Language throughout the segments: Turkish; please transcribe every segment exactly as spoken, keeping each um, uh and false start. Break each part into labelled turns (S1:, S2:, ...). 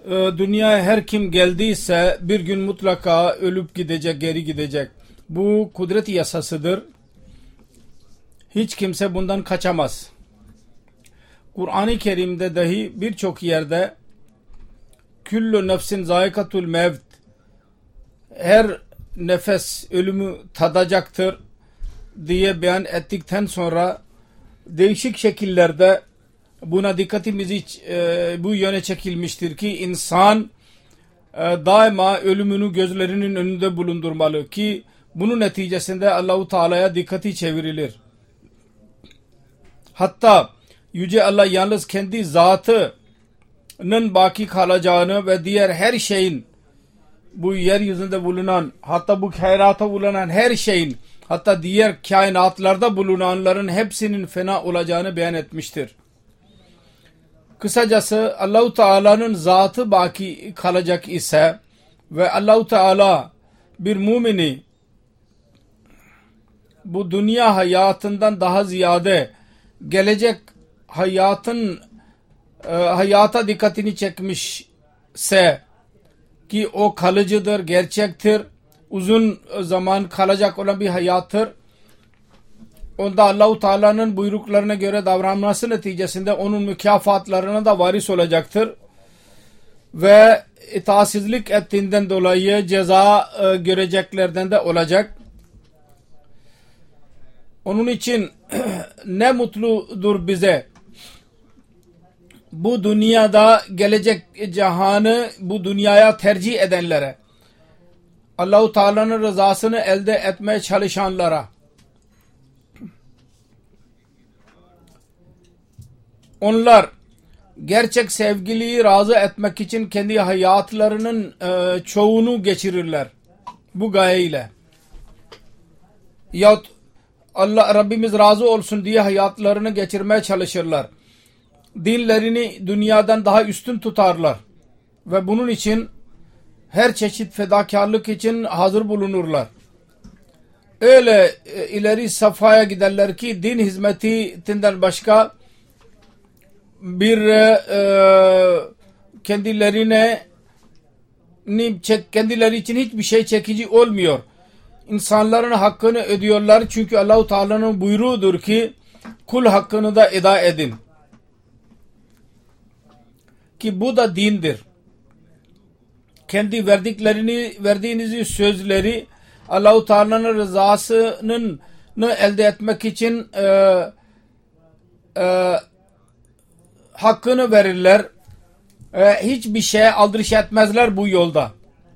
S1: dünyaya her kim geldiyse bir gün mutlaka ölüp gidecek, geri gidecek. Bu kudret yasasıdır. Hiç kimse bundan kaçamaz. Kur'an-ı Kerim'de dahi birçok yerde küllü nefsin zâikatul mevt, her nefes ölümü tadacaktır diye beyan ettikten sonra değişik şekillerde buna dikkatimizi e, bu yöne çekilmiştir ki insan e, daima ölümünü gözlerinin önünde bulundurmalı ki bunun neticesinde Allah-u Teala'ya dikkati çevrilir. Hatta Yüce Allah yalnız kendi zatının baki kalacağını ve diğer her şeyin, bu yeryüzünde bulunan, hatta bu kainata bulunan her şeyin, hatta diğer kainatlarda bulunanların hepsinin fena olacağını beyan etmiştir. Kısacası Allah-u Teala'nın zatı baki kalacak ise ve Allah-u Teala bir mümini bu dünya hayatından daha ziyade gelecek hayatın e, hayata dikkatini çekmişse ki o kalıcıdır, gerçektir, uzun zaman kalacak olan bir hayattır. Onda Allah-u Teala'nın buyruklarına göre davranması neticesinde onun mükafatlarına da varis olacaktır. Ve itaatsizlik ettiğinden dolayı ceza e, göreceklerden de olacak. Onun için ne mutludur bize bu dünyada gelecek cihanı bu dünyaya tercih edenlere, Allah-u Teala'nın rızasını elde etmeye çalışanlara. Onlar gerçek sevgiliyi razı etmek için kendi hayatlarının e, çoğunu geçirirler bu gayeyle. Yahut Allah Rabbimiz razı olsun diye hayatlarını geçirmeye çalışırlar. Dinlerini dünyadan daha üstün tutarlar ve bunun için her çeşit fedakarlık için hazır bulunurlar. Öyle e, ileri safhaya giderler ki din hizmetinden başka bir e, kendilerine kendileri için hiçbir şey çekici olmuyor. İnsanların hakkını ödüyorlar çünkü Allah-u Teala'nın buyruğudur ki kul hakkını da eda edin. Ki bu da dindir. Kendi verdiklerini, verdiğiniz sözleri Allah-u Teala'nın rızasını elde etmek için e, e, hakkını verirler. E, hiçbir şeye aldırış etmezler bu yolda.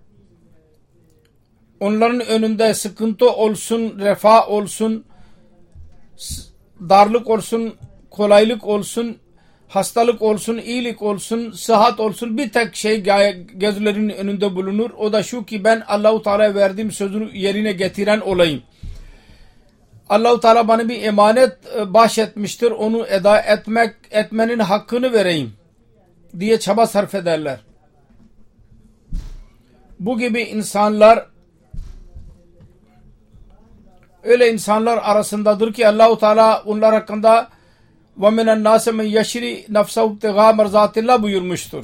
S1: Onların önünde sıkıntı olsun, refah olsun, darlık olsun, kolaylık olsun, hastalık olsun, iyilik olsun, sıhhat olsun, bir tek şey gözlerinin önünde bulunur. O da şu ki ben Allah-u Teala'ya verdiğim sözünü yerine getiren olayım. Allah-u Teala bana bir emanet bahşetmiştir. Onu eda etmek, etmenin hakkını vereyim diye çaba sarf ederler. Bu gibi insanlar öyle insanlar arasındadır ki Allah-u Teala onlar hakkında وَمِنَ النَّاسِ مَنْ يَشْرِ نَفْسَهُ ابْتِغَاءَ مَرْضَاتِ اللّٰهِ buyurmuştur.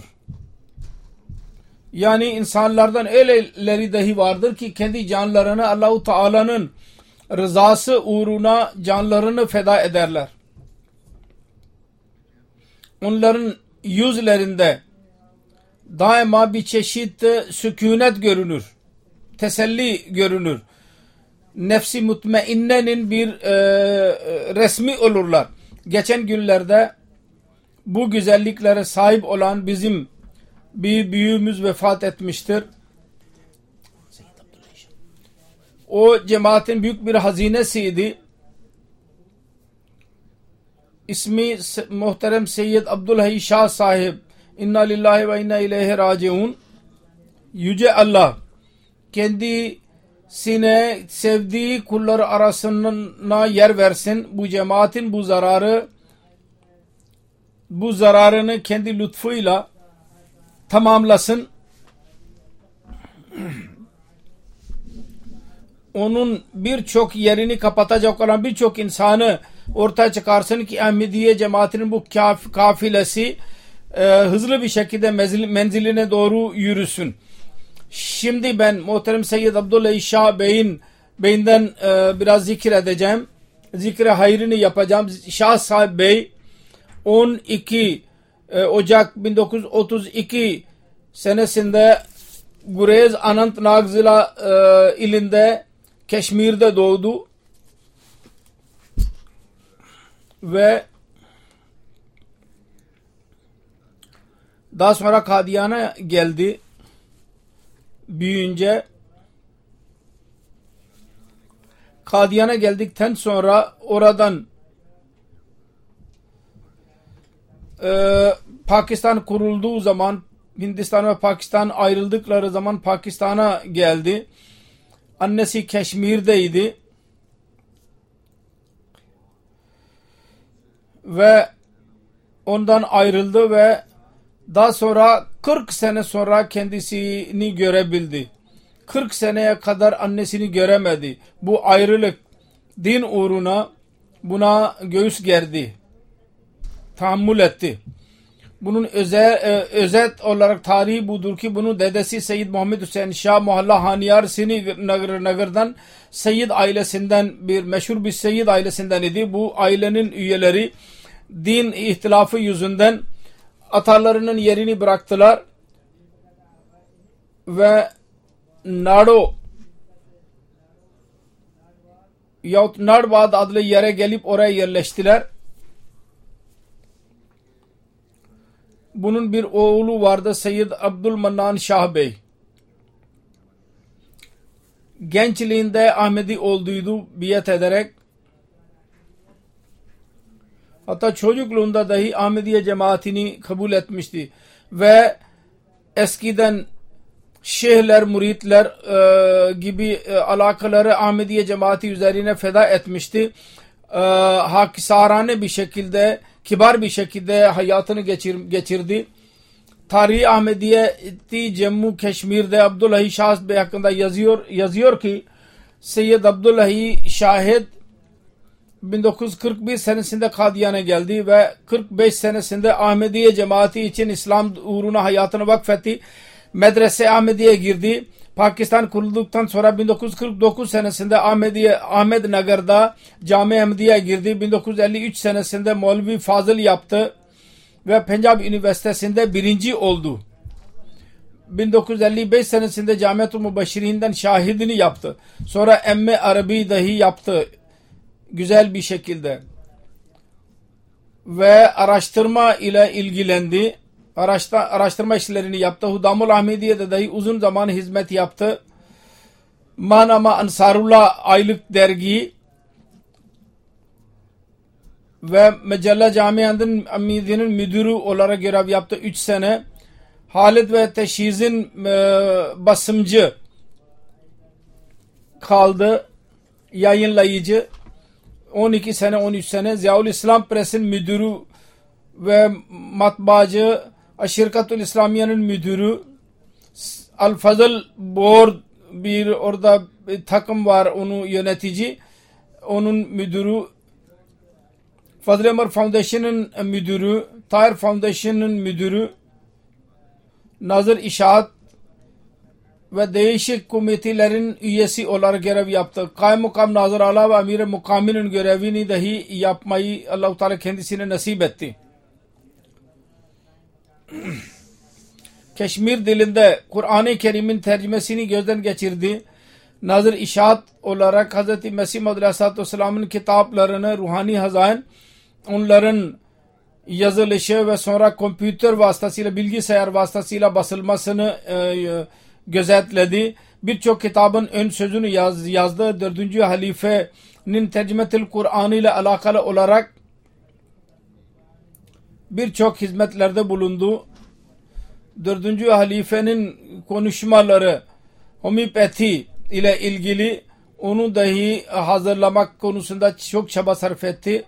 S1: Yani insanlardan öyleleri dahi vardır ki kendi canlarını Allah-u Teala'nın rızası uğruna canlarını feda ederler. Onların yüzlerinde daima bir çeşit sükunet görünür, teselli görünür. Nefsi mutmainnenin bir e, resmi olurlar. Geçen günlerde bu güzelliklere sahip olan bizim bir büyüğümüz vefat etmiştir. O cemaatin büyük bir hazinesiydi. İsmi muhterem Seyyid Abdülhey Şah sahip. İnna lillahi ve inna ileyhi raciun. Yüce Allah kendisine sevdiği kulları arasına yer versin. Bu cemaatin bu zararı bu zararını kendi lütfuyla tamamlasın. Onun birçok yerini kapatacak olan birçok insanı ortaya çıkarsın ki Ahmediye cemaatinin bu kaf kafilesi e, hızlı bir şekilde menzil, menziline doğru yürüsün. Şimdi ben muhterem Seyyid Abdullah Şah Bey'in Bey'inden e, biraz zikir edeceğim. Zikre hayrını yapacağım. Şah Sahib Bey on iki e, Ocak bin dokuz yüz otuz iki senesinde Gurez Anantnag Zila e, ilinde Keşmir'de doğdu ve daha sonra Kadiyan'a geldi. Büyüyünce Kadiyan'a geldikten sonra oradan e, Pakistan kurulduğu zaman, Hindistan ve Pakistan ayrıldıkları zaman Pakistan'a geldi. Annesi Keşmir'deydi ve ondan ayrıldı ve daha sonra kırk sene sonra kendisini görebildi. kırk seneye kadar annesini göremedi. Bu ayrılık din uğruna buna göğüs gerdi. Tahammül etti. Bunun öze, özet olarak tarihi budur ki bunun dedesi Seyyid Muhammed Hüseyin Şah Muhalla Haniyar Sini Nagar'dan Seyyid ailesinden bir meşhur bir Seyyid ailesinden idi. Bu ailenin üyeleri din ihtilafı yüzünden atalarının yerini bıraktılar ve Nado yahut Nadbad adlı yere gelip oraya yerleştiler. Bunun bir oğlu vardı Seyyid Abdülmannan Şah Bey. Gençliğinde Ahmedi olduydu biat ederek. Hatta çocukluğunda dahi Ahmediye cemaatini kabul etmişti. Ve eskiden şeyhler, muritler e, gibi e, alakaları Ahmediye cemaati üzerine feda etmişti. E, hakisarane bir şekilde, kibar bir şekilde hayatını geçir, geçirdi. Tarihi Ahmediye Cemmu Keşmir'de Abdullah Şah Bey hakkında yazıyor, yazıyor ki Seyyid Abdullah Şahid bin dokuz yüz kırk bir senesinde Kadiyan'a geldi ve kırk beş senesinde Ahmediye cemaati için İslam uğruna hayatını vakfetti. Medrese Ahmediye girdi. Pakistan kurulduktan sonra bin dokuz yüz kırk dokuz senesinde Ahmediye Ahmednagar'da Cami Ahmediye girdi. bin dokuz yüz elli üç senesinde Mevlevi Fazıl yaptı ve Punjab Üniversitesi'nde birinci oldu. bin dokuz yüz elli beş senesinde Camiat-ı Mübeşşirin'den şahidini yaptı. Sonra emme Arabi dahi yaptı güzel bir şekilde ve araştırma ile ilgilendi. Araştı, araştırma işlerini yaptı. Hudamul Ahmediye'de dahi uzun zaman hizmet yaptı. Manama Ansarullah aylık dergi ve Mecella Camia'nın Ahmediye'nin müdürü olarak görev yaptı üç sene. Halid ve Teşhiz'in e, basımcı kaldı, yayınlayıcı. on iki sene, on üç sene. Ziyaul İslam Press'in müdürü ve matbaacı, Şirkatul İslamiye'nin müdürü, Al Fazıl Board bir orada bir takım var, onu yönetici, onun müdürü, Fazıl Ömer Foundation'ın müdürü, Tahir Foundation'ın müdürü, Nazır İşaat ve değişik komitilerin üyesi olarak görev yaptı. Kaymakam Nazır Ala ve Amir-i Mukami'nin görevini dahi yapmayı Allah-u Teala kendisine nasip etti. Keşmir dilinde Kur'an-ı Kerim'in tercümesini gözden geçirdi. Nazır İşaat olarak Hz. Mesih Aleyhisselatü Vesselam'ın kitaplarını, ruhani hazain, onların yazılışı ve sonra kompüter vasıtasıyla, bilgisayar vasıtasıyla basılmasını e, gözetledi. Birçok kitabın ön sözünü yaz, yazdı. Dördüncü halifenin tercümetül Kur'an ile alakalı olarak birçok hizmetlerde bulundu. Dördüncü halifenin konuşmaları homeopati ile ilgili onu dahi hazırlamak konusunda çok çaba sarf etti.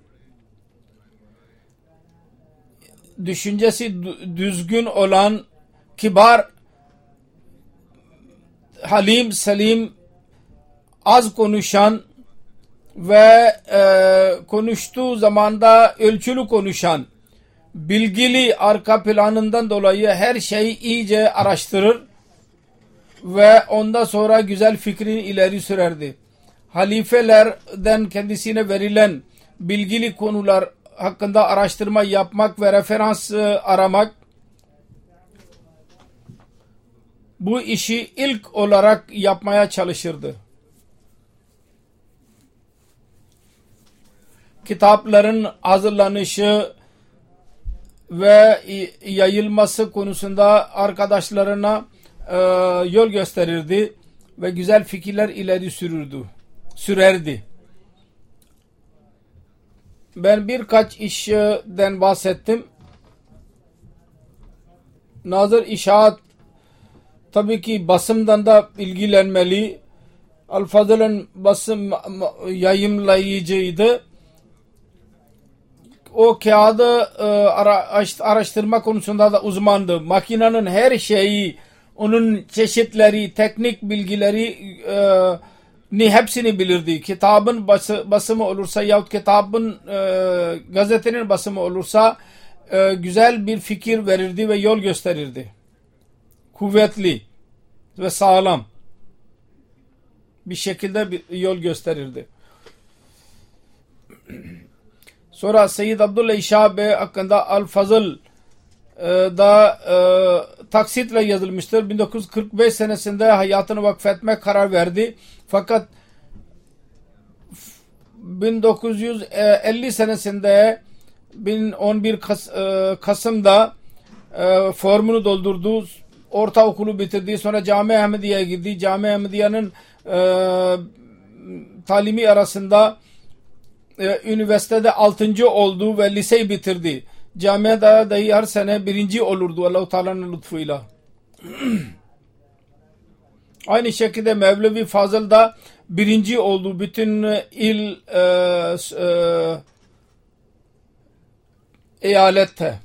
S1: Düşüncesi düzgün olan, kibar, halim, selim, az konuşan ve e, konuştuğu zamanda ölçülü konuşan bilgili arka planından dolayı her şeyi iyice araştırır ve ondan sonra güzel fikrini ileri sürerdi. Halifelerden kendisine verilen bilgili konular hakkında araştırma yapmak ve referans aramak, bu işi ilk olarak yapmaya çalışırdı. Kitapların hazırlanışı ve yayılması konusunda arkadaşlarına e, yol gösterirdi ve güzel fikirler ileri sürürdü, sürerdi. Ben birkaç işten bahsettim. Nazır İşaat tabii ki basımdan da ilgilenmeli. Al-Fazıl'ın basım yayımlayıcıydı. O kağıdı e, araştırma konusunda da uzmandı. Makinenin her şeyi, onun çeşitleri, teknik bilgileri e, ni hepsini bilirdi. Kitabın bası, basımı olursa yahut kitabın e, gazetenin basımı olursa e, güzel bir fikir verirdi ve yol gösterirdi. Kuvvetli ve sağlam bir şekilde bir yol gösterirdi. Sonra Seyyid Abdullah İşah Bey hakkında Al-Fazıl e, da e, taksitle yazılmıştır. bin dokuz yüz kırk beş senesinde hayatını vakfetme karar verdi. Fakat bin dokuz yüz elli senesinde on bir Kas, e, Kasım'da e, formunu doldurdu. Ortaokulu bitirdi. Sonra Cami Ahmediye'ye girdi. Cami Ahmediye'nin e, talimi arasında e, üniversitede altıncı oldu ve liseyi bitirdi. Camiada dahi her sene birinci olurdu Allah-u Teala'nın lütfuyla. Aynı şekilde Mevlevi Fazıl da birinci oldu. Bütün il e, e, eyalette.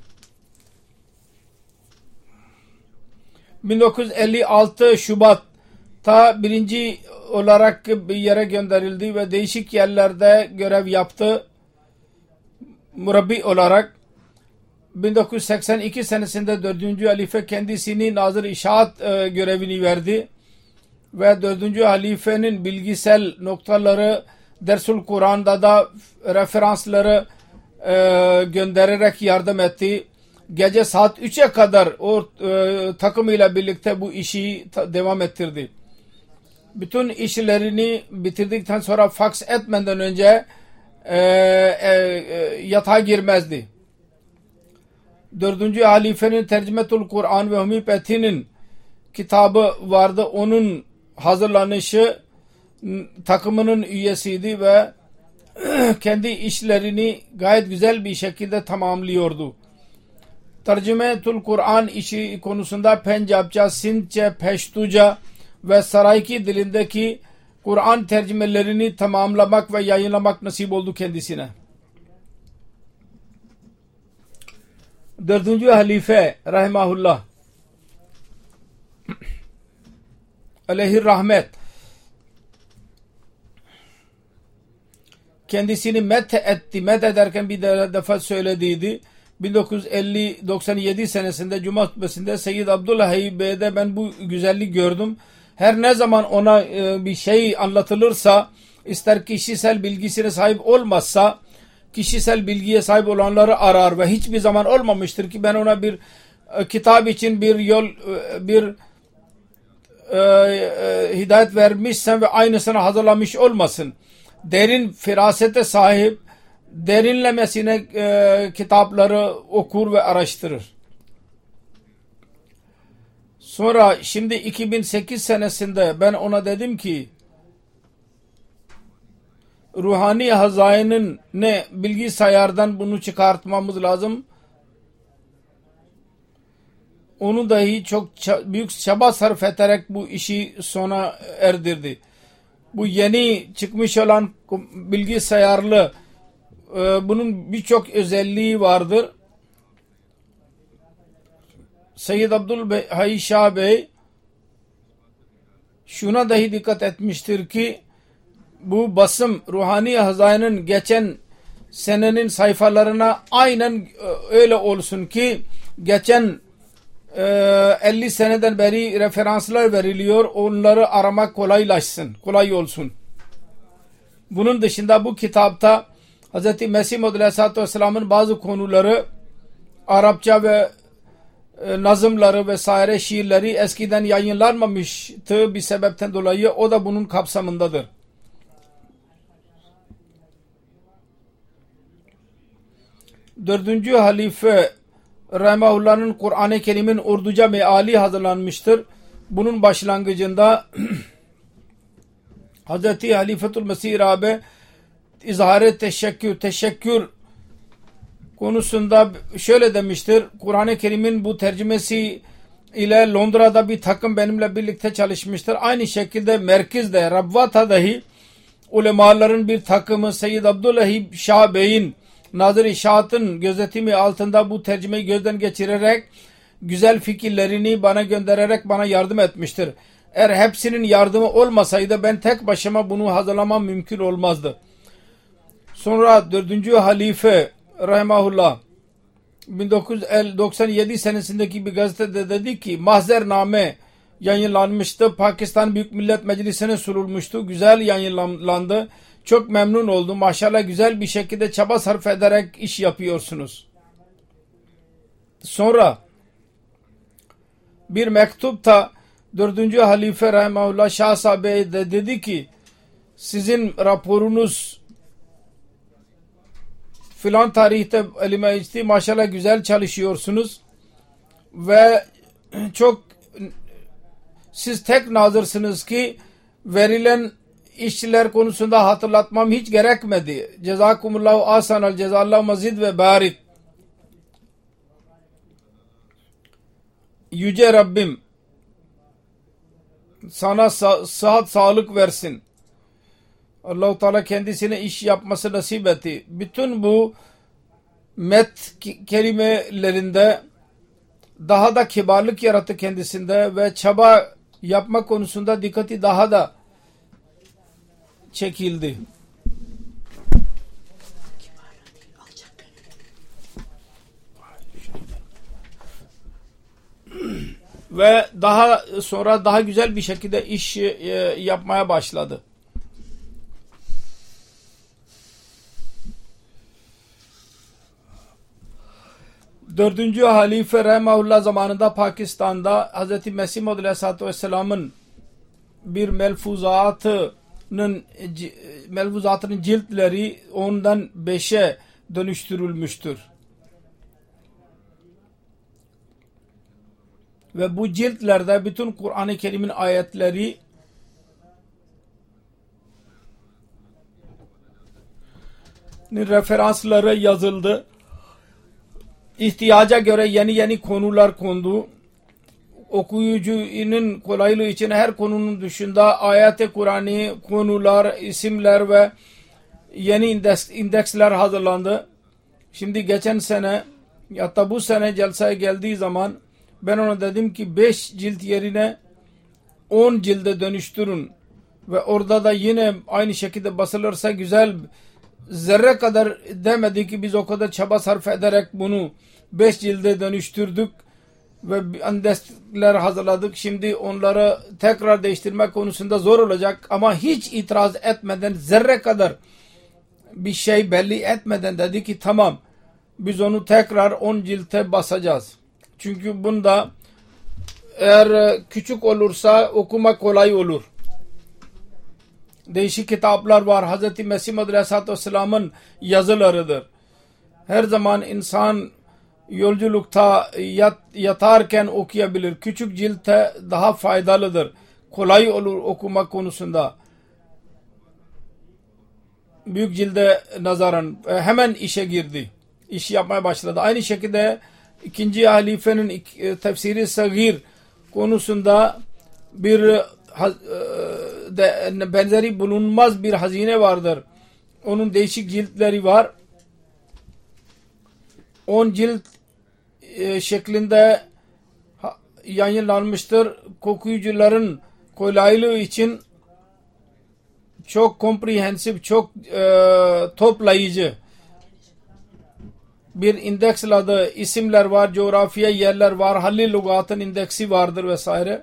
S1: bin dokuz yüz elli altı Şubat'ta birinci olarak bir yere gönderildi ve değişik yerlerde görev yaptı. Murabbi olarak. bin dokuz yüz seksen iki senesinde dördüncü halife kendisini Nazır İşaat e, görevini verdi. Ve dördüncü halifenin bilgisel noktaları Dersul Kur'an'da da referansları e, göndererek yardım etti. Gece saat üçe kadar o e, takımıyla birlikte bu işi ta, devam ettirdi. Bütün işlerini bitirdikten sonra faks etmeden önce e, e, e, yatağa girmezdi. Dördüncü halifenin Tercümetül Kur'an ve Homipati'nin kitabı vardı. Onun hazırlanışı takımının üyesiydi ve kendi işlerini gayet güzel bir şekilde tamamlıyordu. Tercümetül Kur'an işi konusunda Pencapça, Sindçe, Peştuca ve Sarayki dilindeki Kur'an tercümelerini tamamlamak ve yayınlamak nasip oldu kendisine. Dördüncü halife rahimahullah aleyhir rahmet kendisini met etti. Met ederken bir defa söylediydi. bin dokuz yüz elli doksan yedi senesinde Cuma hutbesinde Seyyid Abdullah Bey'de ben bu güzellik gördüm. Her ne zaman ona e, bir şey anlatılırsa, ister kişisel bilgisine sahip olmazsa, kişisel bilgiye sahip olanları arar ve hiçbir zaman olmamıştır ki ben ona bir e, kitap için bir yol, e, bir e, e, hidayet vermişsem ve aynısını hazırlamış olmasın. Derin firasete sahip, derinlemesine e, kitapları okur ve araştırır. Sonra şimdi iki bin sekiz senesinde ben ona dedim ki ruhani hazainin ne bilgisayardan bunu çıkartmamız lazım. Onu dahi çok büyük çaba sarf ederek bu işi sona erdirdi. Bu yeni çıkmış olan bilgisayarlı e, bunun birçok özelliği vardır. Seyyid Abdullah Şah Bey şuna dahi dikkat etmiştir ki bu basım ruhani hazainin geçen senenin sayfalarına aynen öyle olsun ki geçen elli seneden beri referanslar veriliyor. Onları aramak kolaylaşsın, kolay olsun. Bunun dışında bu kitapta Hz. Mesih Maud Aleyhisselatü Vesselam'ın bazı konuları, Arapça ve e, nazımları vesaire şiirleri eskiden yayınlanmamıştı bir sebepten dolayı. O da bunun kapsamındadır. Dördüncü halife Rahimahullah'ın Kur'an-ı Kerim'in Urduca meali hazırlanmıştır. Bunun başlangıcında Hz. Halifetul Mesih Rabe izhar-ı teşekkür, teşekkür konusunda şöyle demiştir. Kur'an-ı Kerim'in bu tercümesi ile Londra'da bir takım benimle birlikte çalışmıştır. Aynı şekilde merkezde Rabvata'dahi ulemaların bir takımı Seyyid Abdullah Şah Bey'in Nazır-ı Şahat'ın gözetimi altında bu tercümeyi gözden geçirerek güzel fikirlerini bana göndererek bana yardım etmiştir. Eğer hepsinin yardımı olmasaydı ben tek başıma bunu hazırlamam mümkün olmazdı. Sonra dördüncü halife Rahimahullah bin dokuz yüz doksan yedi senesindeki bir gazetede dedi ki mahzername yayınlanmıştı. Pakistan Büyük Millet Meclisi'ne sunulmuştu. Güzel yayınlandı. Çok memnun oldum. Maşallah güzel bir şekilde çaba sarf ederek iş yapıyorsunuz. Sonra bir mektupta dördüncü halife Rahimahullah Şah Sahabe de dedi ki sizin raporunuz filan tarihte elime geçti. Maşallah güzel çalışıyorsunuz ve çok siz tek nazırsınız ki verilen işçiler konusunda hatırlatmam hiç gerekmedi. Cezakumullahu asanal cezallahu mazid ve barik. Yüce Rabbim sana sıhhat sağlık versin. Allah-u Teala kendisine iş yapması nasip etti. Bütün bu met kelimelerinde daha da kibarlık yarattı kendisinde ve çaba yapma konusunda dikkati daha da çekildi. Ve daha sonra daha güzel bir şekilde iş yapmaya başladı. Dördüncü halife Rahimahullah zamanında Pakistan'da Hz. Mesih Maud Aleyhisselatü Vesselam'ın bir melfuzatının melfuzatının ciltleri ondan beşe dönüştürülmüştür. Ve bu ciltlerde bütün Kur'an-ı Kerim'in ayetleri referansları yazıldı. İhtiyaca göre yeni yeni konular kondu. Okuyucunun kolaylığı için her konunun dışında ayet-i Kur'an'ı, konular, isimler ve yeni indeks, indeksler hazırlandı. Şimdi geçen sene hatta bu sene celseye geldiği zaman ben ona dedim ki beş cilt yerine on cilde dönüştürün ve orada da yine aynı şekilde basılırsa güzel. Zerre kadar demedi ki biz o kadar çaba sarf ederek bunu beş cilde dönüştürdük ve indekler hazırladık. Şimdi onları tekrar değiştirmek konusunda zor olacak ama hiç itiraz etmeden, zerre kadar bir şey belli etmeden dedi ki tamam biz onu tekrar on cilte basacağız. Çünkü bunda eğer küçük olursa okuma kolay olur. Değişik kitaplar var. Hz. Mesih Maud Aleyhisselatü Vesselam'ın yazılarıdır. Her zaman insan yolculukta yat, yatarken okuyabilir. Küçük ciltte daha faydalıdır. Kolay olur okuma konusunda. Büyük cilde nazaran hemen işe girdi. İş yapmaya başladı. Aynı şekilde ikinci halifenin tefsiri sagir konusunda bir de benzeri bulunmaz bir hazine vardır. Onun değişik ciltleri var. on cilt e, şeklinde yayınlanmıştır. Okuyucuların kolaylığı için çok komprehensif, çok e, toplayıcı bir indeksladığı isimler var, coğrafya yerler var, halli lugatın indeksi vardır vesaire.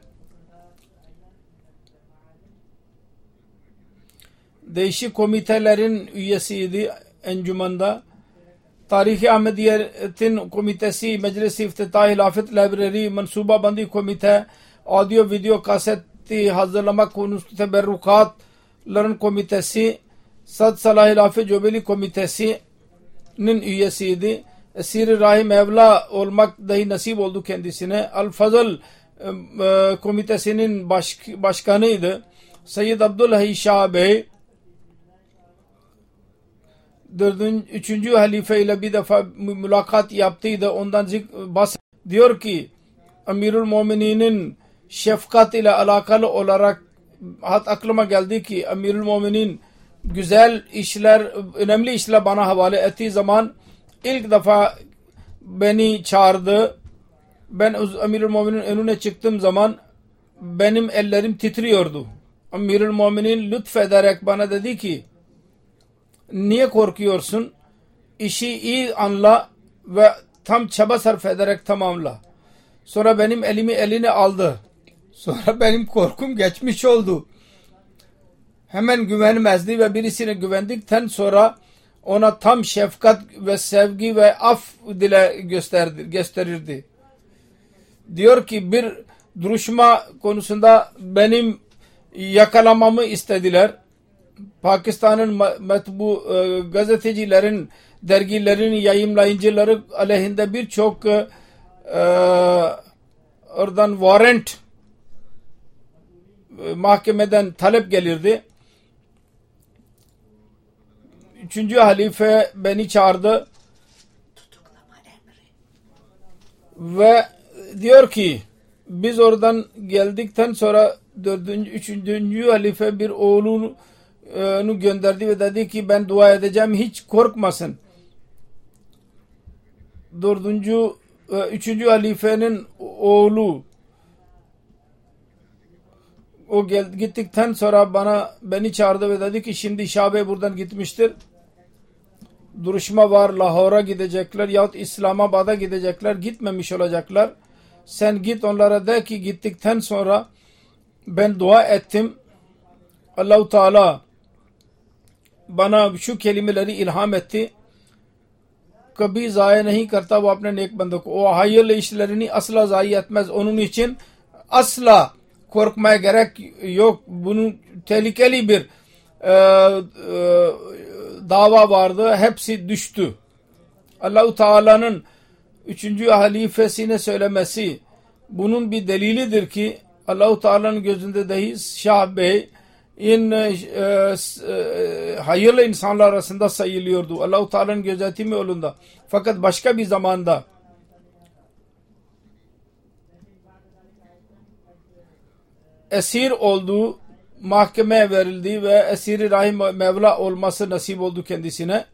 S1: Değişik komitelerin üyesiydi encümanda. Tarih-i Ahmediyetin komitesi, Meclis-i İftitah Hilafet Library, Mansuba Bandi Komite, audio video kaseti hazırlamak konusu teberrukatların komitesi, Sad Salah Hilafet Cobeli Komitesi'nin üyesiydi. Esir-i Rahim Mevla olmak dahi nasip oldu kendisine. Al-Fazıl e, komitesinin baş, başkanıydı. Seyyid Abdülhayi Şah Bey dördüncü, üçüncü halife ile bir defa mülakat yaptıydı. Ondan bahsediyor. Diyor ki Amirul Mu'mininin şefkat ile alakalı olarak hat aklıma geldi ki Amirul Mu'minin güzel işler, önemli işler bana havale ettiği zaman ilk defa beni çağırdı. Ben Amirul Mu'minin önüne çıktığım zaman benim ellerim titriyordu. Amirul Mu'minin lütfederek bana dedi ki niye korkuyorsun? İşi iyi anla ve tam çaba sarf ederek tamamla. Sonra benim elimi eline aldı. Sonra benim korkum geçmiş oldu. Hemen güvenmezdi ve birisine güvendikten sonra ona tam şefkat ve sevgi ve af dile gösterdi, gösterirdi. Diyor ki bir duruşma konusunda benim yakalamamı istediler. Pakistan'ın matbu e, gazetecilerin, dergilerin yayımlayıcıları aleyhinde birçok e, oradan warrant e, mahkemeden talep gelirdi. Üçüncü halife beni çağırdı ve diyor ki biz oradan geldikten sonra dördüncü, üçüncü halife bir oğlunu onu gönderdi ve dedi ki ben dua edeceğim, hiç korkmasın. Dördüncü, üçüncü halifenin oğlu o gel, gittikten sonra bana beni çağırdı ve dedi ki şimdi Şah Bey buradan gitmiştir. Duruşma var, Lahor'a gidecekler yahut İslamabad'a gidecekler, gitmemiş olacaklar. Sen git onlara de ki gittikten sonra ben dua ettim. Allah-u Teala bana şu kelimeleri ilham etti. Kabhi zayi nahi karta bu apne nek bande ko. O hayırlı işlerini asla zayi etmez. Onun için asla korkmaya gerek yok. Bunun tehlikeli bir e, e, dava vardı. Hepsi düştü. Allah-u Teala'nın üçüncü halifesine söylemesi bunun bir delilidir ki Allah-u Teala'nın gözünde dahi Şah Bey in e, e, hayırlı insanlar arasında sayılıyordu. Allah-u Teala'nın gözetimi yolunda. Fakat başka bir zamanda esir oldu, mahkemeye verildi ve esir-i rahim Mevla olması nasip oldu kendisine.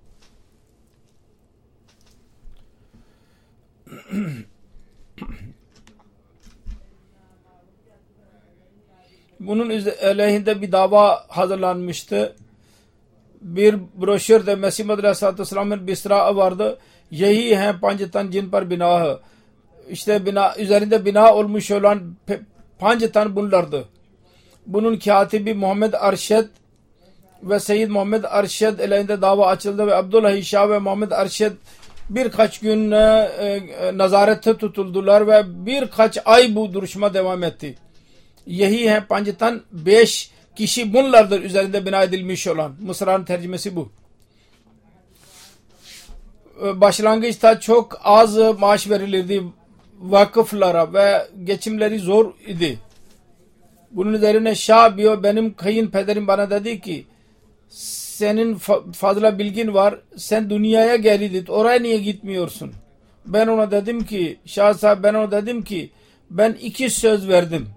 S1: Bunun aleyhinde bir dava hazırlanmıştı. Bir broşürde Mesih Madri Aleyhisselatü Vesselam'ın bisra vardı. Yehi hai panjtan jin par binah. İşte bina, üzerinde bina olmuş olan panjtan bunlardı. Bunun katibi Muhammed Arşed ve Seyyid Muhammed Arşed aleyhinde dava açıldı ve Abdülhayi Şah ve Muhammed Arşed birkaç gün e, e, nazarette tutuldular ve birkaç ay bu duruşma devam etti. Yehi hai panjtan beş kişi bunlardır üzerinde bina edilmiş olan. Mısra'nın tercümesi bu. Başlangıçta çok az maaş verilirdi vakıflara ve geçimleri zor idi. Bunun üzerine Şah diyor, benim kayınpederim bana dedi ki senin fazla bilgin var, sen dünyaya geldin, oraya niye gitmiyorsun? Ben ona dedim ki Şah sahip ben ona dedim ki ben iki söz verdim.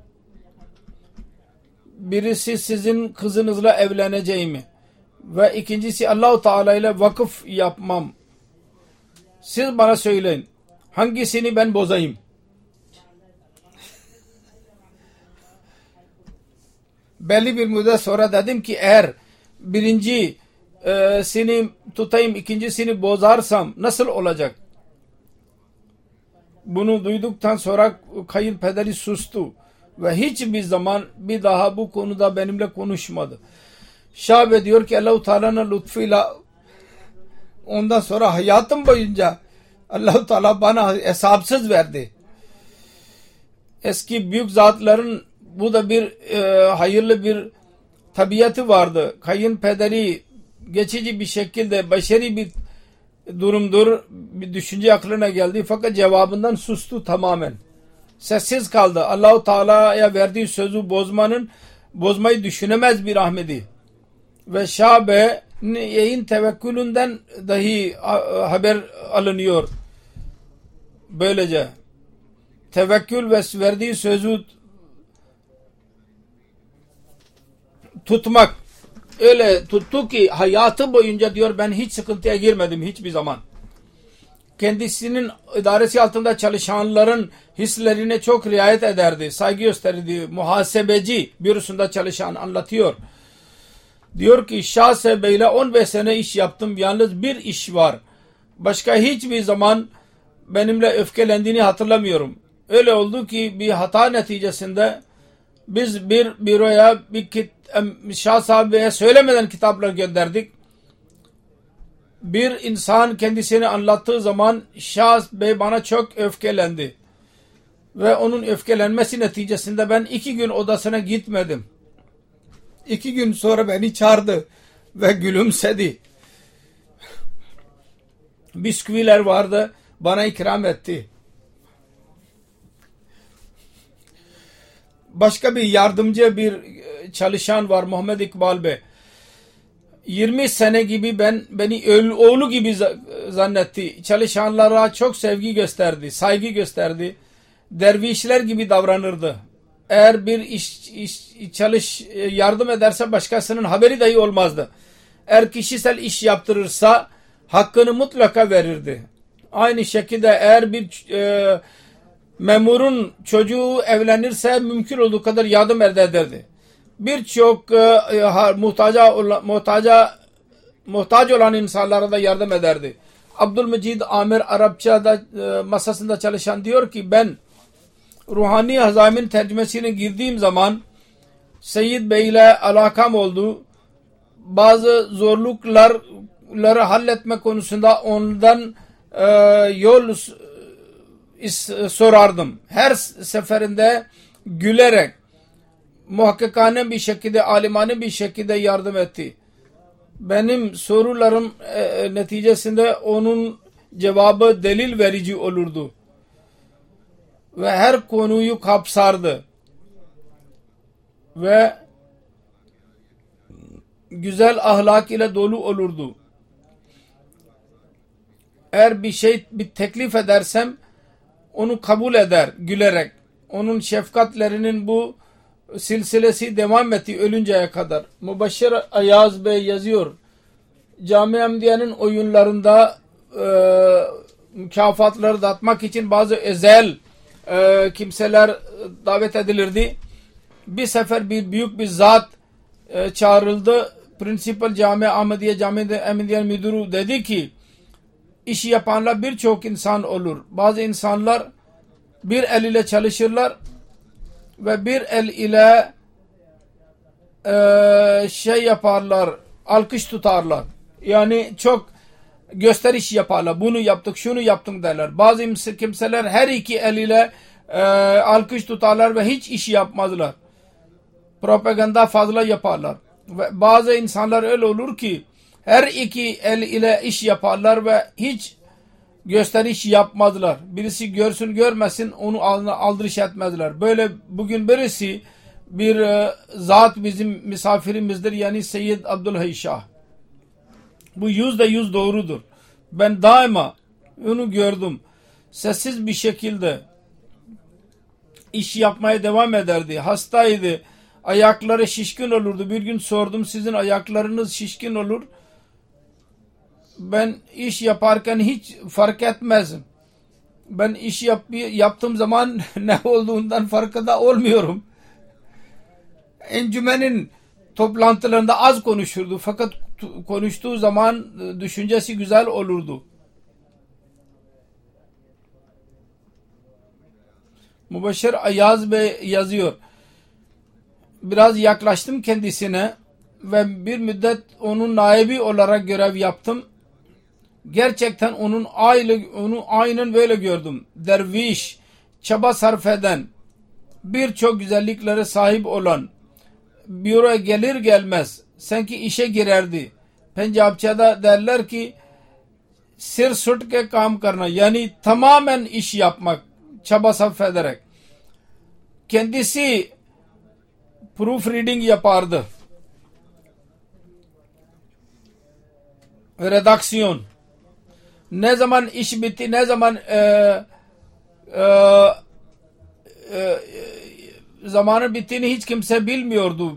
S1: Birisi sizin kızınızla evleneceğimi ve ikincisi Allah-u Teala ile vakıf yapmam. Siz bana söyleyin hangisini ben bozayım? Belli bir müddet sonra dedim ki eğer birinci e, seni tutayım, ikincisini bozarsam nasıl olacak? Bunu duyduktan sonra kayınpederi sustu ve hiçbir zaman bir daha bu konuda benimle konuşmadı. Şabe diyor ki Allah-u Teala'nın lütfuyla ondan sonra hayatım boyunca Allah-u Teala bana hesapsız verdi. Eski büyük zatların bu da bir e, hayırlı bir tabiatı vardı. Kayınpederi geçici bir şekilde başarı bir durumdur. Bir düşünce aklına geldi fakat cevabından sustu tamamen. Sessiz kaldı. Allah-u Teala'ya verdiği sözü bozmanın bozmayı düşünemez bir Ahmedi. Ve Şabe'nin tevekkülünden dahi haber alınıyor. Böylece tevekkül ve verdiği sözü tutmak öyle tuttu ki hayatı boyunca diyor ben hiç sıkıntıya girmedim hiçbir zaman. Kendisinin idaresi altında çalışanların hislerine çok riayet ederdi. Saygı gösterirdi. Muhasebeci bürosunda çalışan anlatıyor. Diyor ki Şahse ile on beş sene iş yaptım. Yalnız bir iş var. Başka hiçbir zaman benimle öfkelendiğini hatırlamıyorum. Öyle oldu ki bir hata neticesinde biz bir büroya bir kit, Şah sahabeye söylemeden kitaplar gönderdik. Bir insan kendisini anlattığı zaman Şah Bey bana çok öfkelendi. Ve onun öfkelenmesi neticesinde ben iki gün odasına gitmedim. İki gün sonra beni çağırdı ve gülümsedi. Bisküviler vardı, bana ikram etti. Başka bir yardımcı bir çalışan var Muhammed İkbal Bey. yirmi sene gibi ben beni oğlu gibi zannetti. Çalışanlara çok sevgi gösterdi, saygı gösterdi. Dervişler gibi davranırdı. Eğer bir iş, iş çalış yardım ederse başkasının haberi dahi olmazdı. Eğer kişisel iş yaptırırsa hakkını mutlaka verirdi. Aynı şekilde eğer bir e, memurun çocuğu evlenirse mümkün olduğu kadar yardım ederdi. Birçok e, muhtaca muhtaca muhtaç olan insanlara da yardım ederdi. Abdülmecid Amir Arapçada e, masasında çalışan diyor ki ben ruhani hazamin tercümesine girdiğim zaman Seyyid Bey ile alakam oldu. Bazı zorlukları halletme konusunda ondan e, yol sorardım. Her seferinde gülerek muhakkikane bir şekilde, alimane bir şekilde yardım etti. Benim sorularım e, neticesinde onun cevabı delil verici olurdu. Ve her konuyu kapsardı. Ve güzel ahlak ile dolu olurdu. Eğer bir şey bir teklif edersem onu kabul eder gülerek. Onun şefkatlerinin bu silsilesi devam etti ölünceye kadar. Mübaşşir Ayaz Bey yazıyor. Cami Ahmediye'nin oyunlarında e, mükafatları dağıtmak için bazı özel e, kimseler davet edilirdi. Bir sefer bir büyük bir zat e, çağrıldı. Principal Cami Ahmediye Cami Ahmediye müdürü dedi ki işi yapanlar birçok insan olur. Bazı insanlar bir el ile çalışırlar ve bir el ile e, şey yaparlar, alkış tutarlar. Yani çok gösteriş yaparlar. Bunu yaptık, şunu yaptık derler. Bazı kimseler her iki el ile e, alkış tutarlar ve hiç iş yapmazlar. Propaganda fazla yaparlar. Ve bazı insanlar öyle olur ki her iki el ile iş yaparlar ve hiç gösteriş yapmazlar. Birisi görsün görmesin onu aldırış etmezler. Böyle bugün birisi bir e, zat bizim misafirimizdir. Yani Seyyid Abdülhay Şah. Bu yüzde yüz doğrudur. Ben daima onu gördüm. Sessiz bir şekilde iş yapmaya devam ederdi. Hastaydı. Ayakları şişkin olurdu. Bir gün sordum sizin ayaklarınız şişkin olur. Ben iş yaparken hiç fark etmezim. Ben iş yap, yaptığım zaman ne olduğundan farkında olmuyorum. Encümenin toplantılarında az konuşurdu. Fakat konuştuğu zaman düşüncesi güzel olurdu. Mübeşşir Ayaz Bey yazıyor. Biraz yaklaştım kendisine ve bir müddet onun naibi olarak görev yaptım. Gerçekten onun aynı, onu aynen böyle gördüm. Derviş, çaba sarf eden, birçok güzelliklere sahip olan, büroya gelir gelmez sanki işe girerdi. Pencapçada derler ki sir sut ke kam karna, yani tamamen iş yapmak, çaba sarf ederek. Kendisi proofreading yapardı. Redaksiyon. Ne zaman iş bitti, ne zaman e, e, e, zamanı bittiğini hiç kimse bilmiyordu.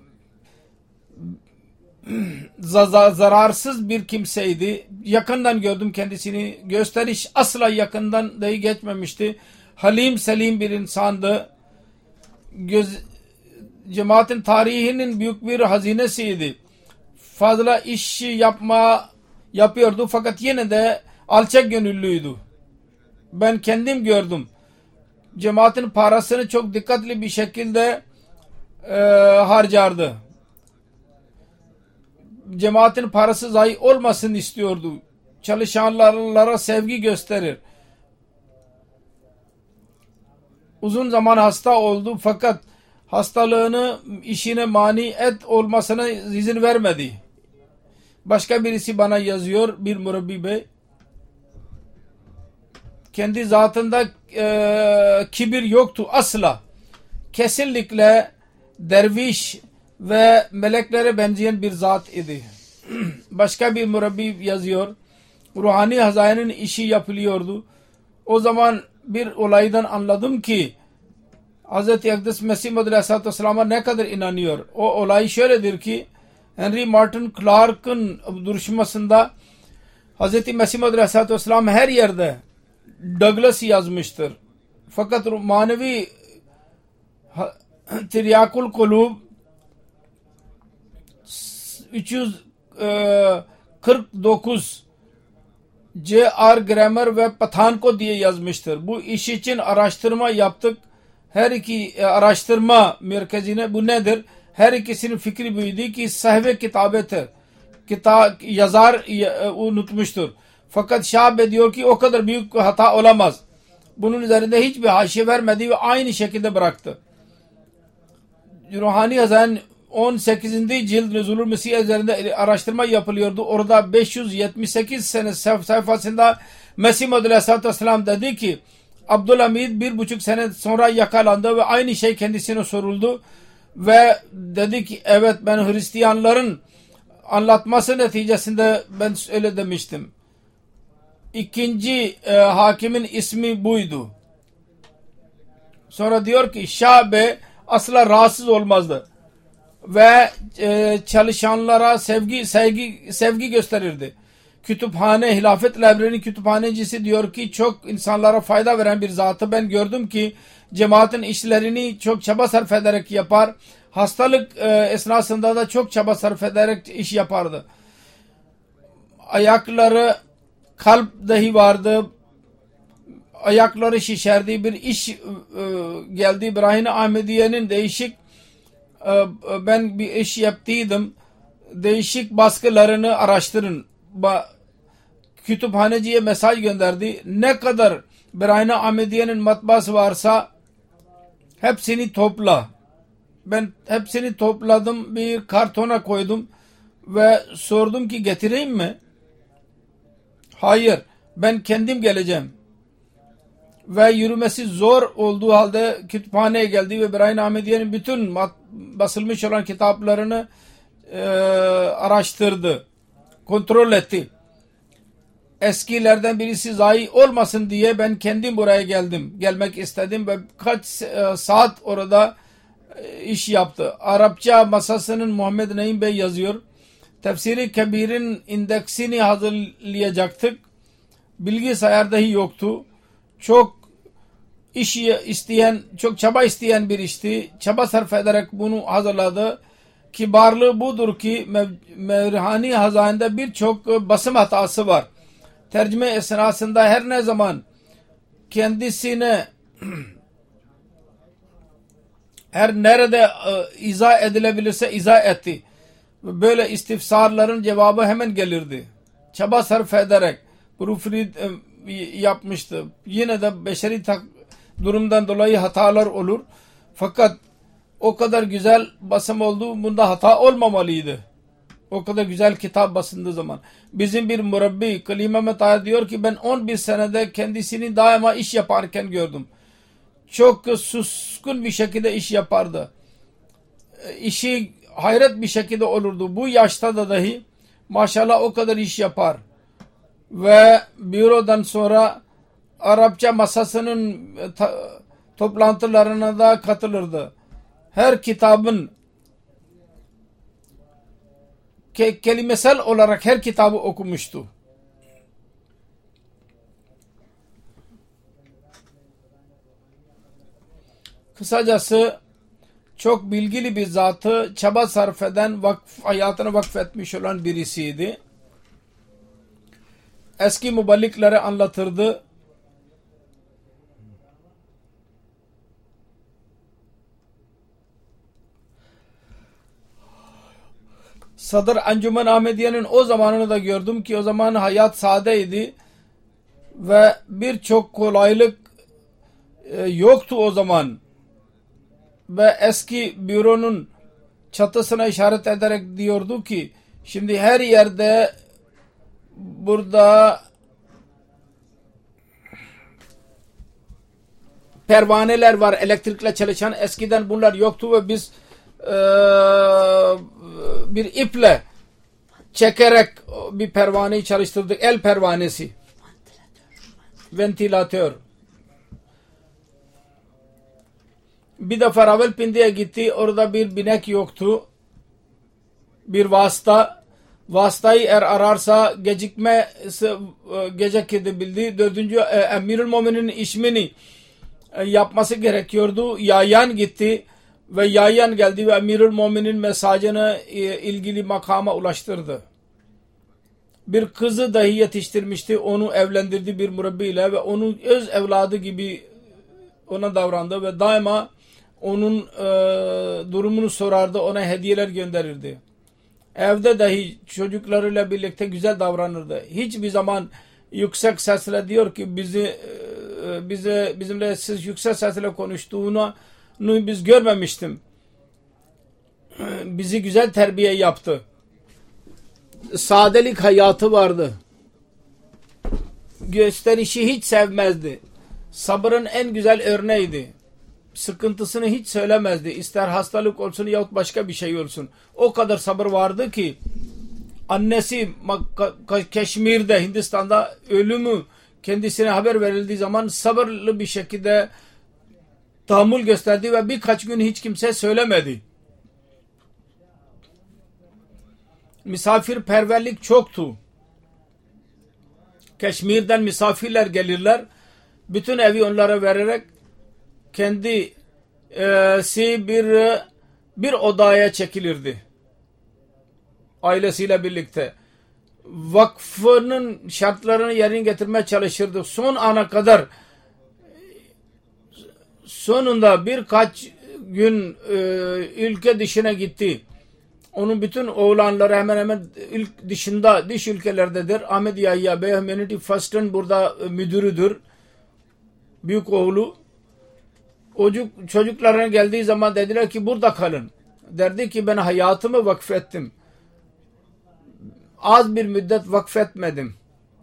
S1: Zararsız bir kimseydi. Yakından gördüm kendisini. Gösteriş asla yakından dahi geçmemişti. Halim selim bir insandı. Göz, cemaatin tarihinin büyük bir hazinesiydi. Fazla iş yapma yapıyordu fakat yine de alçak gönüllüydü. Ben kendim gördüm. Cemaatin parasını çok dikkatli bir şekilde e, harcardı. Cemaatin parası zayi olmasın istiyordu. Çalışanlara sevgi gösterir. Uzun zaman hasta oldu fakat hastalığını işine mani et olmasına izin vermedi. Başka birisi bana yazıyor, bir murabbi bey. Kendi zatında e, kibir yoktu asla. Kesinlikle derviş ve meleklere benzeyen bir zat idi. Başka bir murabbi yazıyor. Ruhani hazanenin işi yapılıyordu. O zaman bir olaydan anladım ki Hz. Akdes Mesih Maud Aleyhisselatü Vesselam'a ne kadar inanıyor. O olay şöyledir ki Henry Martin Clark'ın duruşmasında Hz. Mesih Maud Aleyhisselatü Vesselam her yerde Douglas yazmıştır. Fakat manevi Tiryakul Kulub üç yüz kırk dokuz C R Grammar ve Pathanko diye yazmıştır. Bu iş için araştırma yaptık. Her iki araştırma merkezine bu nedir? Her ikisinin fikri buydu ki sahve kitabettir. Kitap yazar unutmuştur. Fakat Şabe diyor ki o kadar büyük hata olamaz. Bunun üzerinde hiçbir haşiye vermedi ve aynı şekilde bıraktı. Ruhani Hazan on sekizinci cilt Nüzulul Mesih üzerinde araştırma yapılıyordu. Orada beş yüz yetmiş sekiz sene sayfasında Mesih Maud Aleyhisselatü Vesselam dedi ki Abdülhamid bir buçuk sene sonra yakalandı ve aynı şey kendisine soruldu ve dedi ki evet ben Hristiyanların anlatması neticesinde ben öyle demiştim. İkinci e, hakimin ismi buydu. Sonra diyor ki Şabe asla rahatsız olmazdı ve e, çalışanlara sevgi sevgi sevgi gösterirdi. Kütüphane, Hilafet Library'nin kütüphanecisi diyor ki çok insanlara fayda veren bir zatı ben gördüm ki cemaatin işlerini çok çaba sarf ederek yapar. Hastalık e, esnasında da çok çaba sarf ederek iş yapardı. Ayakları kalp dahi vardı. Ayakları şişerdi. Bir iş e, geldi. İbrahim Ahmediye'nin değişik e, ben bir iş yaptıydım. Değişik baskılarını araştırın. Ba, kütüphaneciye mesaj gönderdi. Ne kadar İbrahim Ahmediye'nin matbaası varsa hepsini topla. Ben hepsini topladım. Bir kartona koydum ve sordum ki getireyim mi? Hayır. Ben kendim geleceğim. Ve yürümesi zor olduğu halde kütüphaneye geldi ve İbrahim Ahmediye'nin bütün basılmış olan kitaplarını e, araştırdı. Kontrol etti. Eskilerden birisi zayi olmasın diye ben kendim buraya geldim. Gelmek istedim ve kaç e, saat orada e, iş yaptı. Arapça masasının Muhammed Naim Bey yazıyor. Tefsiri Kebir'in indeksini hazırlayacaktık. Bilgisayar dahi yoktu. Çok iş isteyen, çok çaba isteyen bir işti. Çaba sarf ederek bunu hazırladı. kibarlığı budur ki Mevrihani Hazane'de birçok basım hatası var. Tercüme esnasında her ne zaman kendisine her nerede e, izah edilebilirse izah etti. Böyle istifsarların cevabı hemen gelirdi. Çaba sarf ederek proofread e, yapmıştı. Yine de beşeri durumdan dolayı hatalar olur. Fakat o kadar güzel basım oldu, bunda hata olmamalıydı. O kadar güzel kitap basıldığı zaman. Bizim bir murabbi Kalim Ahmet Aya diyor ki ben on bir senede kendisini daima iş yaparken gördüm. Çok suskun bir şekilde iş yapardı. İşi hayret bir şekilde olurdu. Bu yaşta da dahi maşallah o kadar iş yapar. Ve bürodan sonra Arapça masasının toplantılarına da katılırdı. Her kitabın ke kelimesel olarak her kitabı okumuştu. Kısacası çok bilgili bir zatı, çaba sarf eden, vakf, hayatını vakfetmiş olan birisiydi. Eski muballiklere anlatırdı. Sadr Ancuman Ahmediye'nin o zamanını da gördüm ki o zaman hayat sadeydi ve birçok kolaylık e, yoktu o zaman. Ve eski büronun çatısına işaret ederek diyordu ki şimdi her yerde burada pervaneler var elektrikle çalışan. Eskiden bunlar yoktu ve biz e, bir iple çekerek bir pervaneyi çalıştırdık. El pervanesi. Ventilatör. Bir defa Ravalpindi'ye gitti. Orada bir binek yoktu. Bir vasıta. Vasıtayı eğer ararsa gecikme gecikebildi. Dördüncü e, Emirül Mu'minin ismini e, yapması gerekiyordu. Yayan gitti ve yayan geldi ve Emirül Mu'minin mesajını e, ilgili makama ulaştırdı. Bir kızı dahi yetiştirmişti. Onu evlendirdi bir murabbiyle ve onun öz evladı gibi ona davrandı ve daima onun e, durumunu sorardı. Ona hediyeler gönderirdi. Evde dahi çocuklarıyla birlikte güzel davranırdı. Hiçbir zaman yüksek sesle diyor ki bizi e, bize bizimle siz yüksek sesle konuştuğunu biz görmemiştim. Bizi güzel terbiye yaptı. Sadelik hayatı vardı. Gösterişi hiç sevmezdi. Sabrın en güzel örneğiydi. Sıkıntısını hiç söylemezdi. İster hastalık olsun yahut başka bir şey olsun. O kadar sabır vardı ki annesi Keşmir'de, Hindistan'da ölümü kendisine haber verildiği zaman sabırlı bir şekilde tahammül gösterdi ve birkaç gün hiç kimse söylemedi. Misafirperverlik çoktu. Keşmir'den misafirler gelirler. Bütün evi onlara vererek kendisi bir bir odaya çekilirdi. Ailesiyle birlikte. Vakfının şartlarını yerine getirmeye çalışırdı. Son ana kadar sonunda birkaç gün e, ülke dışına gitti. Onun bütün oğlanları hemen hemen ilk dışında, dış ülkelerdedir. Ahmet Yahya Bey Humanity First'ın burada müdürüdür. Büyük oğlu. Çocuk, çocuklarına geldiği zaman dediler ki burada kalın. Derdi ki ben hayatımı vakfettim. Az bir müddet vakfetmedim.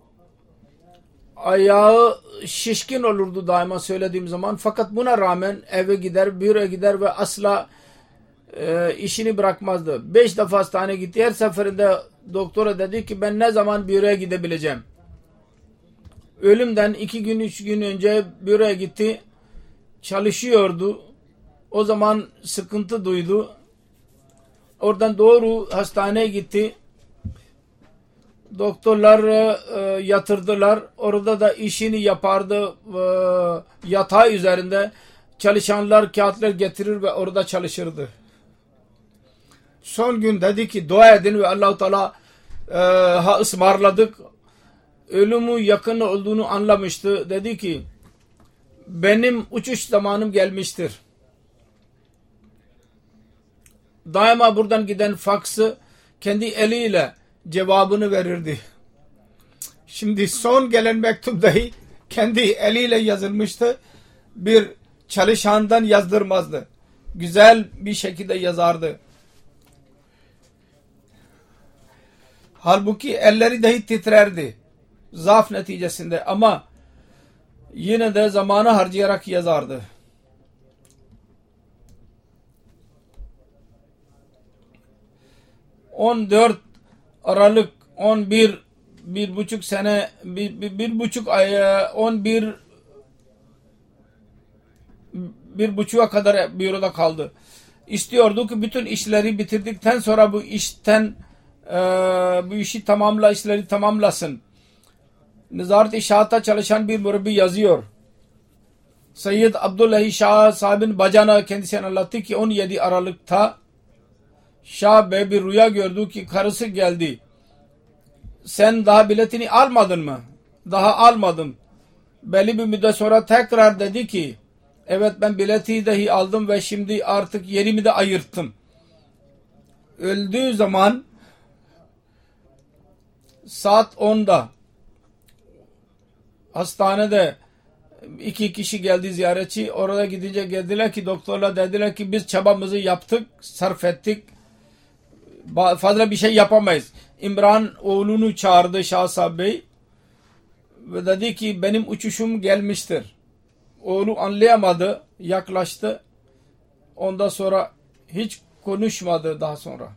S1: Ayağı şişkin olurdu daima söylediğim zaman. Fakat buna rağmen eve gider, büroya gider ve asla e, işini bırakmazdı. Beş defa hastaneye gitti. Her seferinde doktora dedi ki ben ne zaman büroya gidebileceğim. Ölümden iki gün, üç gün önce büroya gitti. Çalışıyordu. O zaman sıkıntı duydu. Oradan doğru hastaneye gitti. Doktorlar e, yatırdılar. Orada da işini yapardı. E, yatağı üzerinde çalışanlar kağıtlar getirir ve orada çalışırdı. Son gün dedi ki dua edin ve Allah-u Teala e, ha ısmarladık. Ölümü yakın olduğunu anlamıştı. Dedi ki benim uçuş zamanım gelmiştir. Daima buradan giden faksı kendi eliyle cevabını verirdi. Şimdi son gelen mektup dahi kendi eliyle yazılmıştı. Bir çalışandan yazdırmazdı. Güzel bir şekilde yazardı. Halbuki elleri dahi titrerdi. Zaaf neticesinde ama yine de zamanı harcayarak yazardı. on dört Aralık on bir bir buçuk sene bir, bir, bir buçuk ay on bir bir buçuğa kadar büroda kaldı. İstiyordu ki bütün işleri bitirdikten sonra bu işten e, bu işi tamamla işleri tamamlasın. Nezaret İnşaat'ta çalışan bir mürabbi yazıyor. Seyyid Abdullah Şah sahibin bacana kendisine anlattı ki on yedi Aralık'ta Şah Bey bir rüya gördü ki karısı geldi. Sen daha biletini almadın mı? Daha almadım. Belli bir müddet sonra tekrar dedi ki evet ben bileti dahi aldım ve şimdi artık yerimi de ayırttım. Öldüğü zaman saat onda hastanede iki kişi geldi ziyaretçi. Orada gidince geldiler ki doktorlar dediler ki biz çabamızı yaptık, sarf ettik. Fazla bir şey yapamayız. İmran oğlunu çağırdı Şah Bey ve dedi ki benim uçuşum gelmiştir. Oğlu anlayamadı, yaklaştı. Ondan sonra hiç konuşmadı daha sonra.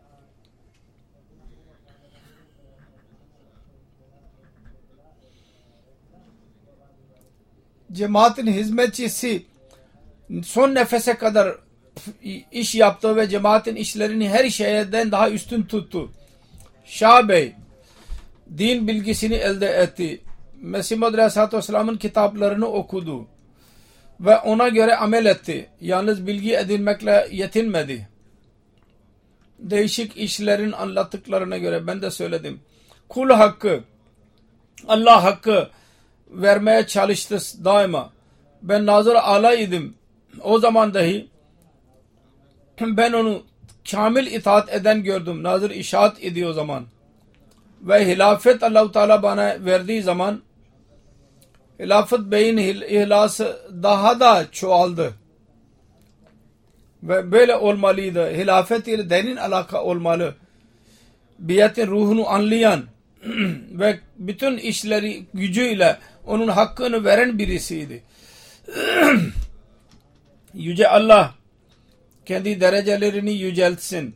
S1: Cemaatin hizmetçisi son nefese kadar iş yaptı ve cemaatin işlerini her şeyden daha üstün tuttu. Şah Bey din bilgisini elde etti. Mesih Maud Aleyhisselatü Vesselam'ın kitaplarını okudu ve ona göre amel etti. Yalnız bilgi edinmekle yetinmedi. Değişik işlerin anlattıklarına göre ben de söyledim. Kul hakkı, Allah hakkı vermeye çalıştı daima. Ben nazır alaydım. O zaman dahi ben onu kamil itaat eden gördüm. Nazır işaat ediyor o zaman. Ve hilafet Allah-u Teala bana verdiği zaman Hilafet Bey'in ihlası daha da çoğaldı. Ve böyle olmalıydı. Hilafet ile derin alaka olmalı. Biyetin ruhunu anlayan ve bütün işleri gücüyle onun hakkını veren birisiydi. Yüce Allah kendi derecelerini yüceltsin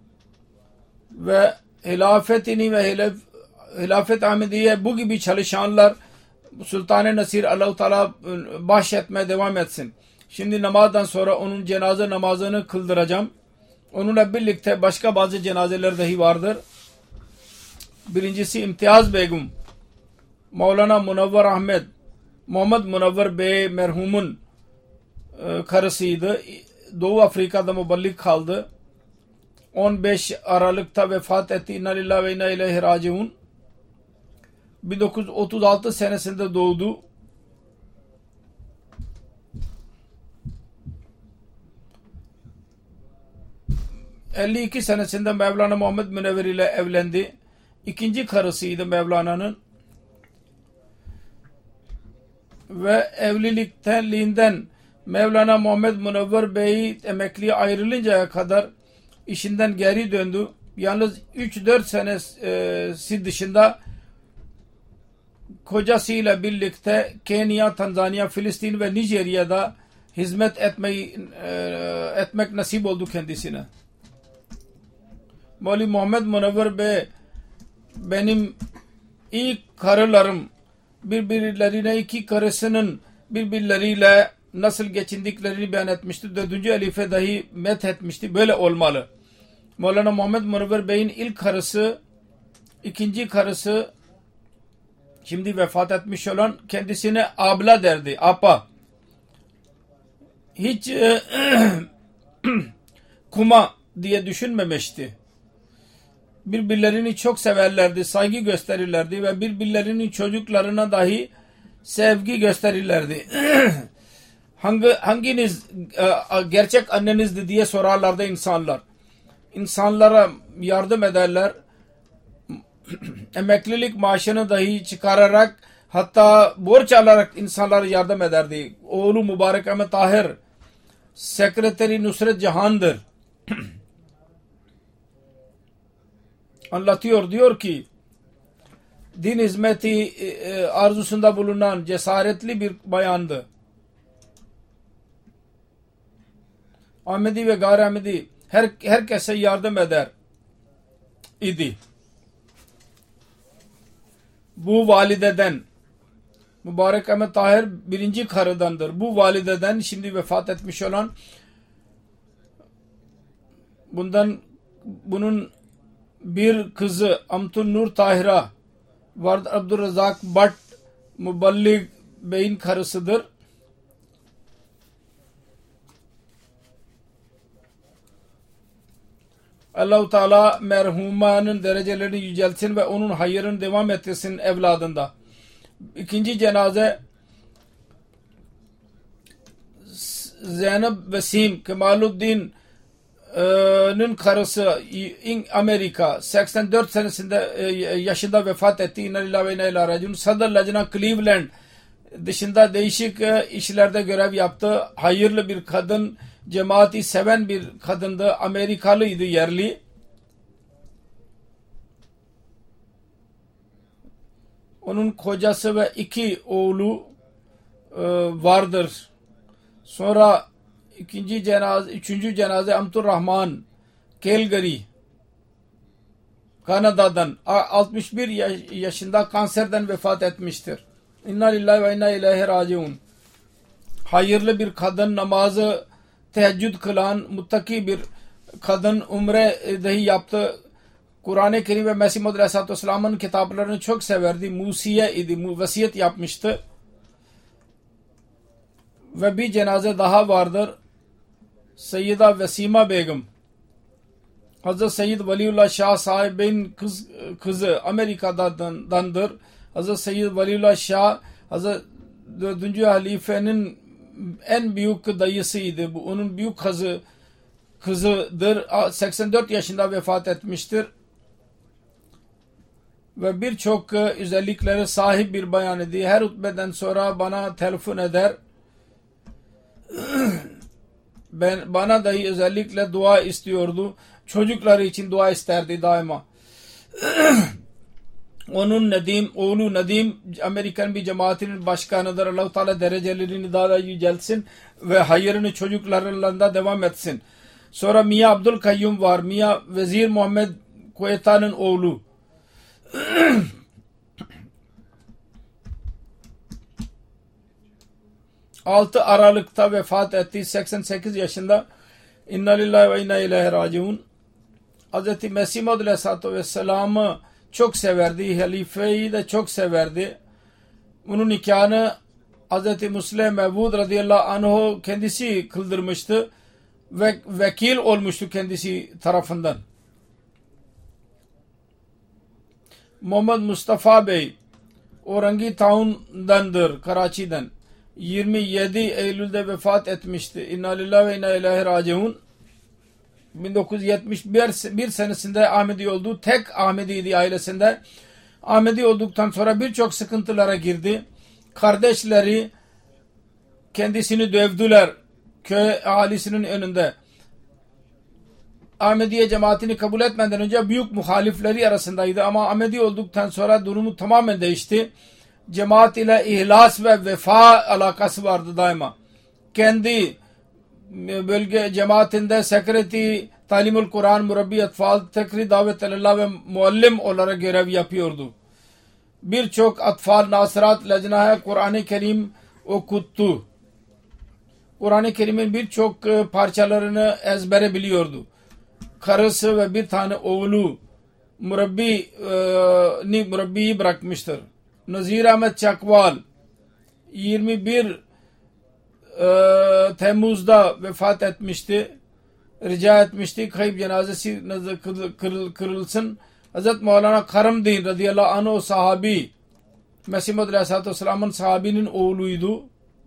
S1: ve hilafetini ve hilaf, hilafet Ahmediye bu gibi çalışanlar Sultan-ı Nasir Allah-u Teala bahşetmeye devam etsin. Şimdi namazdan sonra onun cenaze namazını kıldıracağım. Onunla birlikte başka bazı cenazeler dahi vardır. Birincisi İmtiyaz Begum, Mevlana Munavvar Ahmet, Muhammed Munavvar Bey merhumun e, karısıydı. Doğu Afrika'da muballik kaldı. on beş Aralık'ta vefat etti. İnna lillahi ve inna ileyhi raciun. bin dokuz yüz otuz altı senesinde doğdu. elli iki senesinde Mevlana Muhammed Münevver ile evlendi. İkinci karısıydı Mevlana'nın. Ve evlilikteliğinden Mevlana Muhammed Münevver Bey emekliye ayrılıncaya kadar işinden geri döndü. Yalnız üç dört senesi dışında kocasıyla birlikte Kenya, Tanzanya, Filistin ve Nijerya'da hizmet etmeyi, etmek nasip oldu kendisine. Mevli Muhammed Münevver Bey benim ilk karılarım birbirlerine iki karısının birbirleriyle nasıl geçindiklerini beyan etmişti. Dördüncü halife dahi met etmişti. Böyle olmalı. Mevlana Muhammed Münevver Bey'in ilk karısı, ikinci karısı şimdi vefat etmiş olan kendisine abla derdi. Apa. Hiç kuma diye düşünmemişti. Birbirlerini çok severlerdi, saygı gösterirlerdi ve birbirlerinin çocuklarına dahi sevgi gösterirlerdi. Hangi, hanginiz e, gerçek annenizdi diye sorarlardı insanlar. İnsanlara yardım ederler. Emeklilik maaşını dahi çıkararak, hatta borç alarak insanlara yardım ederdi. Oğlu Mübarek Ahmet Tahir Sekreteri Nusret Cahan'dır. Anlatıyor, diyor ki din hizmeti arzusunda bulunan cesaretli bir bayandı. Ahmedi ve gayri Ahmedi her, herkese yardım eder idi. Bu valideden, Mübarek Ahmet Tahir birinci karıdandır. Bu valideden şimdi vefat etmiş olan, bundan bunun bir kızı Amtun Nur Tahira Vard Abdurrazak Bhat Muballig Bey'in karısıdır. Allah-u Teala merhumanın derecelerini yüceltsin ve onun hayırını devam ettirsin evladında. İkinci cenaze Zeynep Vesim Kemaluddin'in karısı, Amerika, seksen dört senesinde yaşında vefat etti. İnna lillahi ve inna ileyhi raciun. Sadr Lajna Cleveland dışında değişik işlerde görev yaptı. Hayırlı bir kadın, cemaati seven bir kadındı. Amerikalıydı, yerli. Onun kocası ve iki oğlu e, vardır. Sonra ikinci cenaze, üçüncü cenaze Amtur Rahman Calgary, Kanada'dan altmış bir yaşında kanserden vefat etmiştir. İnna lillahi ve inna ileyhi raciun. Hayırlı bir kadın, namazı teheccüd kılan, muttaki bir kadın, umre dahi yaptı. Kur'an-ı Kerim ve Mesih Muhammed Aleyhisselatü Vesselam'ın kitaplarını çok severdi. Musiye idi, vasiyet yapmıştı. Ve bir cenaze daha vardır. Seyyida Vesima Begum, Hazreti Seyyid Veliullah Şah sahibin kız, kızı, Amerika'dandır. Hazreti Seyyid Veliullah Şah, Hazreti dördüncü halifenin en büyük dayısıydı. Bu onun büyük kızı kızıdır. seksen dört yaşında vefat etmiştir. Ve birçok özelliklere sahip bir bayan idi. Her hutbeden sonra bana telefon eder. Ben, bana dahi özellikle dua istiyordu. Çocukları için dua isterdi daima. Onun Nedim, oğlu Nedim Amerikan bir cemaatinin başkanıdır. Allah-u Teala derecelerini daha da yüceltsin ve hayırını çocuklarında devam etsin. Sonra Mia Abdülkayyum var. Mia Vezir Muhammed Kueta'nın oğlu. altı Aralık'ta vefat etti. seksen sekiz yaşında. İnna lillahi ve inna ileyhi raciun. Hz. Mesih Maud Aleyhisselatü Vesselam'ı çok severdi. Halifeyi de çok severdi. Bunun nikahını Hz. Musleh Mevud radıyallahu anh kendisi kıldırmıştı. Ve vekil olmuştu kendisi tarafından. Muhammed Mustafa Bey Orangi Town'dandır, Karachi'den. yirmi yedi Eylül'de vefat etmişti. İnna lillahi ve inna ileyhi raciun. bin dokuz yüz yetmiş bir senesinde Ahmedi oldu. Tek Ahmedi'ydi ailesinde. Ahmedi olduktan sonra birçok sıkıntılara girdi. Kardeşleri kendisini dövdüler köy ahalisinin önünde. Ahmediye cemaatini kabul etmeden önce büyük muhalifleri arasındaydı ama Ahmedi olduktan sonra durumu tamamen değişti. Cemaat ile ihlas ve vefa alakası vardı daima. Kendi bölge cemaatinde sekreteri, talimul Kur'an, murabbi atfal, tekri davet elallah ve muallim olarak görev yapıyordu. Birçok atfal nasirat lejnaya Kur'an-ı Kerim okuttu. Kur'an-ı Kerim'in birçok parçalarını ezbere biliyordu. Karısı ve bir tane oğlu murabbi ni murabbiyi bırakmıştır. Nazir Ahmet Çakval yirmi bir Temmuz'da vefat etmişti. rica etmişti. Kayıp cenazesi kırılsın. Hazret Mevlana Karamdin radıyallahu anh o sahabi Mesih Maud aleyhissalatü vesselamın sahabinin oğluydu.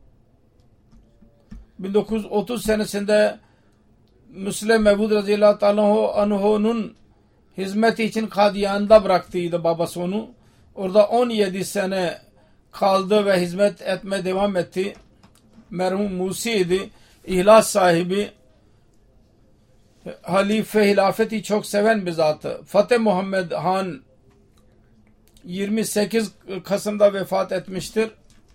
S1: bin dokuz yüz otuz senesinde Müslim Mevud radıyallahu anh'un hizmeti için Kadiyan'da bıraktıydı babası onu. Orada on yedi sene kaldı ve hizmet etmeye devam etti. Merhum Musi'ydi. İhlas sahibi. Halife hilafeti çok seven bir zatı. Fatih Muhammed Han yirmi sekiz Kasım'da vefat etmiştir.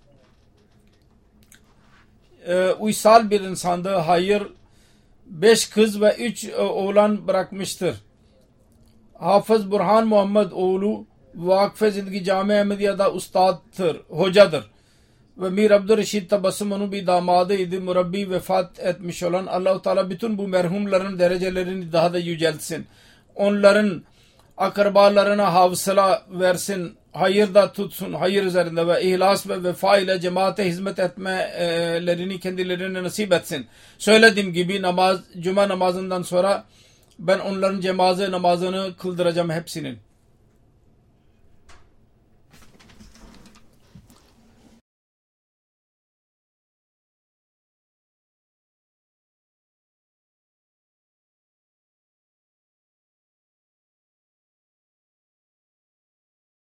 S1: Ee, uysal bir insandı. Hayır, beş kız ve üç e, oğlan bırakmıştır. Hafız Burhan Muhammed oğlu Vakıf-ı Zindagi Cami Ahmediye'de ustattır, hocadır. Ve Mir Abdurreşid Tabassum onun bir damadıydı. Murabbi vefat etmiş olan Allah-u Teala bütün bu merhumların derecelerini daha da yüceltsin. Onların akrabalarına havsala versin. Hayırda tutsun. Hayır üzerinde ve ihlas ve vefa ile cemaate hizmet etmelerini kendilerine nasip etsin. Söylediğim gibi namaz, cuma namazından sonra ben onların cenaze namazını kıldıracağım hepsinin.